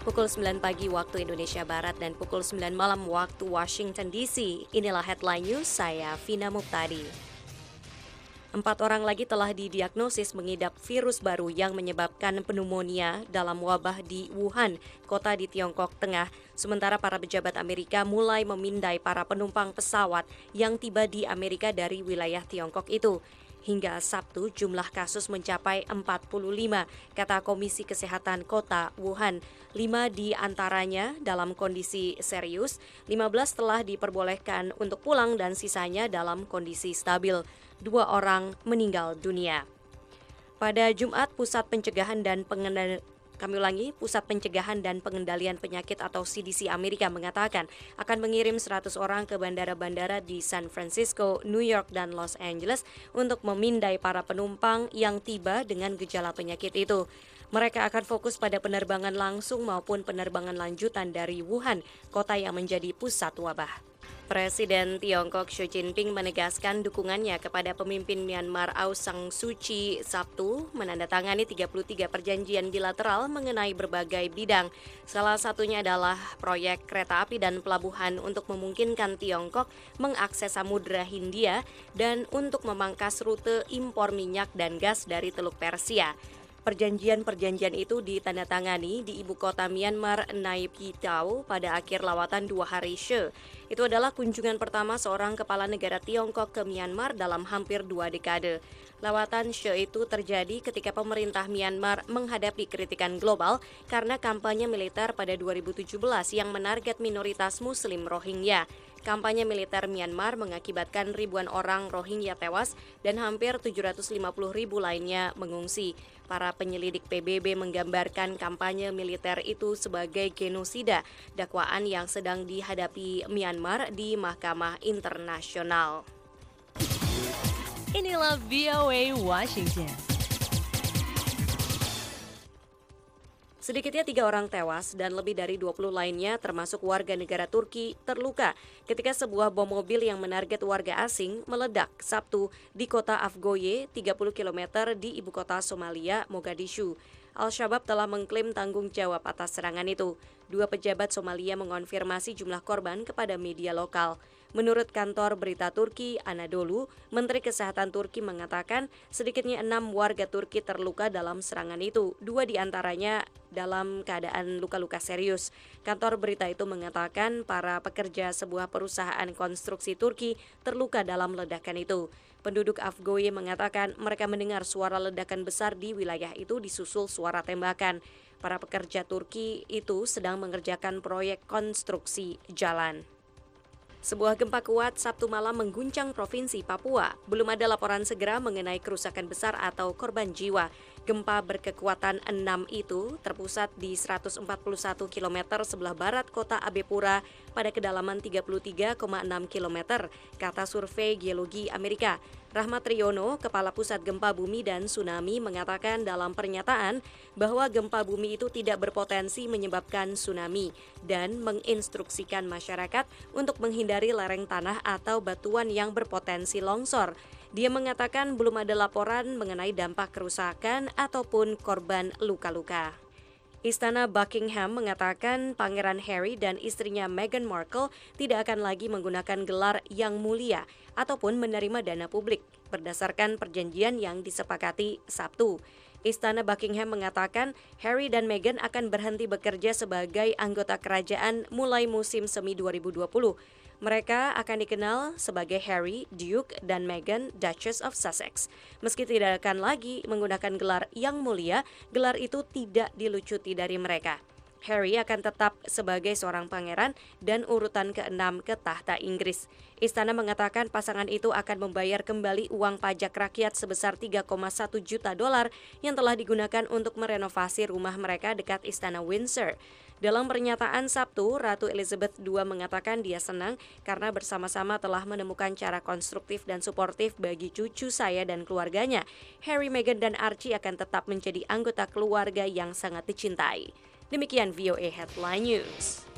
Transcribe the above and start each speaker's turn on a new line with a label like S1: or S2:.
S1: Pukul 9 pagi waktu Indonesia Barat dan pukul 9 malam waktu Washington DC. Inilah headline news, saya Vina Muktadi. 4 orang lagi telah didiagnosis mengidap virus baru yang menyebabkan pneumonia dalam wabah di Wuhan, kota di Tiongkok Tengah. Sementara para pejabat Amerika mulai memindai para penumpang pesawat yang tiba di Amerika dari wilayah Tiongkok itu. Hingga Sabtu, jumlah kasus mencapai 45, kata Komisi Kesehatan Kota Wuhan. 5 di antaranya dalam kondisi serius, 15 telah diperbolehkan untuk pulang dan sisanya dalam kondisi stabil. 2 orang meninggal dunia. Pada Jumat, Pusat Pencegahan dan Pengendalian Penyakit atau CDC Amerika mengatakan akan mengirim 100 orang ke bandara-bandara di San Francisco, New York, dan Los Angeles untuk memindai para penumpang yang tiba dengan gejala penyakit itu. Mereka akan fokus pada penerbangan langsung maupun penerbangan lanjutan dari Wuhan, kota yang menjadi pusat wabah. Presiden Tiongkok Xi Jinping menegaskan dukungannya kepada pemimpin Myanmar Aung San Suu Kyi Sabtu menandatangani 33 perjanjian bilateral mengenai berbagai bidang. Salah satunya adalah proyek kereta api dan pelabuhan untuk memungkinkan Tiongkok mengakses Samudra Hindia dan untuk memangkas rute impor minyak dan gas dari Teluk Persia. Perjanjian-perjanjian itu ditandatangani di ibu kota Myanmar, Naypyidaw, pada akhir lawatan 2 hari Xi. Itu adalah kunjungan pertama seorang kepala negara Tiongkok ke Myanmar dalam hampir 2 dekade. Lawatan Xi itu terjadi ketika pemerintah Myanmar menghadapi kritikan global karena kampanye militer pada 2017 yang menarget minoritas Muslim Rohingya. Kampanye militer Myanmar mengakibatkan ribuan orang Rohingya tewas dan hampir 750.000 lainnya mengungsi. Para penyelidik PBB menggambarkan kampanye militer itu sebagai genosida, dakwaan yang sedang dihadapi Myanmar di Mahkamah Internasional.
S2: Inilah VOA Washington.
S1: Sedikitnya 3 orang tewas dan lebih dari 20 lainnya termasuk warga negara Turki terluka ketika sebuah bom mobil yang menarget warga asing meledak Sabtu di kota Afgoye, 30 km di ibu kota Somalia, Mogadishu. Al-Shabaab telah mengklaim tanggung jawab atas serangan itu. 2 pejabat Somalia mengonfirmasi jumlah korban kepada media lokal. Menurut kantor berita Turki, Anadolu, Menteri Kesehatan Turki mengatakan sedikitnya 6 warga Turki terluka dalam serangan itu, 2 diantaranya dalam keadaan luka-luka serius. Kantor berita itu mengatakan para pekerja sebuah perusahaan konstruksi Turki terluka dalam ledakan itu. Penduduk Afgoye mengatakan mereka mendengar suara ledakan besar di wilayah itu disusul suara tembakan. Para pekerja Turki itu sedang mengerjakan proyek konstruksi jalan. Sebuah gempa kuat Sabtu malam mengguncang Provinsi Papua. Belum ada laporan segera mengenai kerusakan besar atau korban jiwa. Gempa berkekuatan 6 itu terpusat di 141 km sebelah barat kota Abepura pada kedalaman 33,6 km, kata survei geologi Amerika. Rahmat Riono, Kepala Pusat Gempa Bumi dan Tsunami, mengatakan dalam pernyataan bahwa gempa bumi itu tidak berpotensi menyebabkan tsunami dan menginstruksikan masyarakat untuk menghindari lereng tanah atau batuan yang berpotensi longsor. Dia mengatakan belum ada laporan mengenai dampak kerusakan ataupun korban luka-luka. Istana Buckingham mengatakan Pangeran Harry dan istrinya Meghan Markle tidak akan lagi menggunakan gelar Yang Mulia ataupun menerima dana publik berdasarkan perjanjian yang disepakati Sabtu. Istana Buckingham mengatakan Harry dan Meghan akan berhenti bekerja sebagai anggota kerajaan mulai musim semi 2020. Mereka akan dikenal sebagai Harry, Duke, dan Meghan, Duchess of Sussex. Meski tidak akan lagi menggunakan gelar Yang Mulia, gelar itu tidak dilucuti dari mereka. Harry akan tetap sebagai seorang pangeran dan urutan ke-6 ke tahta Inggris. Istana mengatakan pasangan itu akan membayar kembali uang pajak rakyat sebesar 3,1 juta dolar yang telah digunakan untuk merenovasi rumah mereka dekat Istana Windsor. Dalam pernyataan Sabtu, Ratu Elizabeth II mengatakan dia senang karena bersama-sama telah menemukan cara konstruktif dan suportif bagi cucu saya dan keluarganya. Harry, Meghan, dan Archie akan tetap menjadi anggota keluarga yang sangat dicintai. Demikian VOA Headline News.